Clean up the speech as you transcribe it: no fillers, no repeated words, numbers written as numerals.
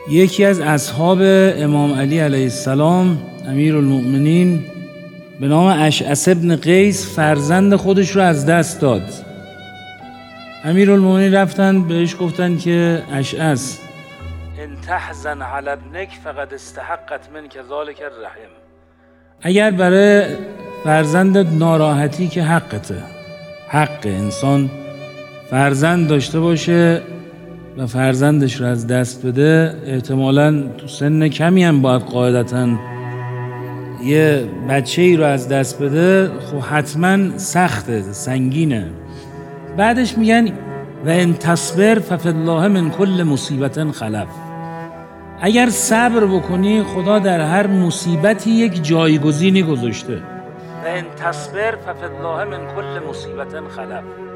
یکی از اصحاب امام علی علیه السلام امیرالمؤمنین به نام اشعث بن قیس فرزند خودش رو از دست داد. امیرالمؤمنین رفتن بهش گفتن که اشعث ان تحزن علی ابنک فقد استحقت منک ذلک الرحم، اگر برای فرزندت ناراحتی که حقته، حق انسان فرزند داشته باشه و فرزندش رو از دست بده. احتمالاً تو سن کمی هم باید قاعدتاً یه بچه‌ای رو از دست بده، خب حتما سخته، سنگینه. بعدش میگن و ان تصبر ففی الله من کل مصیبت خلف، اگر صبر بکنی خدا در هر مصیبتی یک جایگزینی گذاشته. و ان تصبر ففی الله من کل مصیبت خلف.